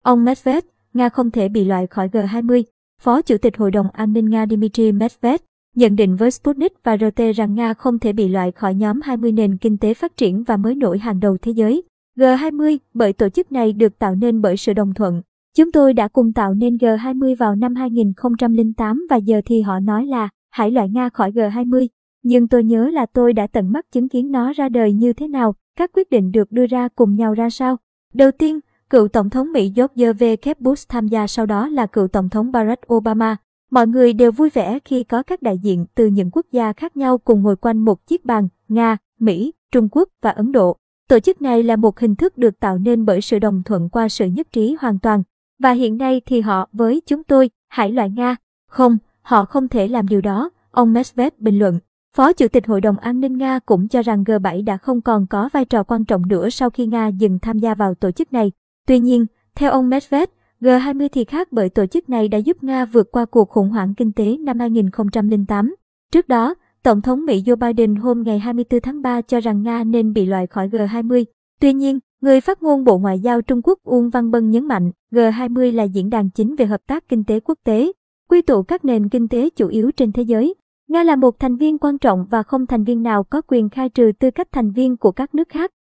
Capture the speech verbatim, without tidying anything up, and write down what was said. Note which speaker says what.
Speaker 1: Ông Medvedev, Nga không thể bị loại khỏi G hai mươi. Phó Chủ tịch Hội đồng An ninh Nga Dmitry Medvedev nhận định với Sputnik và rờ tê rằng Nga không thể bị loại khỏi nhóm hai mươi nền kinh tế phát triển và mới nổi hàng đầu thế giới. G hai mươi, bởi tổ chức này được tạo nên bởi sự đồng thuận. Chúng tôi đã cùng tạo nên G hai mươi vào năm hai nghìn không trăm lẻ tám và giờ thì họ nói là hãy loại Nga khỏi G hai mươi. Nhưng tôi nhớ là tôi đã tận mắt chứng kiến nó ra đời như thế nào, các quyết định được đưa ra cùng nhau ra sao. Đầu tiên, cựu Tổng thống Mỹ George W. Bush tham gia, sau đó là cựu Tổng thống Barack Obama. Mọi người đều vui vẻ khi có các đại diện từ những quốc gia khác nhau cùng ngồi quanh một chiếc bàn, Nga, Mỹ, Trung Quốc và Ấn Độ. Tổ chức này là một hình thức được tạo nên bởi sự đồng thuận qua sự nhất trí hoàn toàn. Và hiện nay thì họ với chúng tôi, hãy loại Nga. Không, họ không thể làm điều đó, ông Medvedev bình luận. Phó Chủ tịch Hội đồng An ninh Nga cũng cho rằng G bảy đã không còn có vai trò quan trọng nữa sau khi Nga dừng tham gia vào tổ chức này. Tuy nhiên, theo ông Medvedev, G hai mươi thì khác bởi tổ chức này đã giúp Nga vượt qua cuộc khủng hoảng kinh tế năm hai nghìn không trăm lẻ tám. Trước đó, Tổng thống Mỹ Joe Biden hôm ngày hai mươi tư tháng ba cho rằng Nga nên bị loại khỏi G hai mươi. Tuy nhiên, người phát ngôn Bộ Ngoại giao Trung Quốc Uông Văn Bân nhấn mạnh G hai mươi là diễn đàn chính về hợp tác kinh tế quốc tế, quy tụ các nền kinh tế chủ yếu trên thế giới. Nga là một thành viên quan trọng và không thành viên nào có quyền khai trừ tư cách thành viên của các nước khác.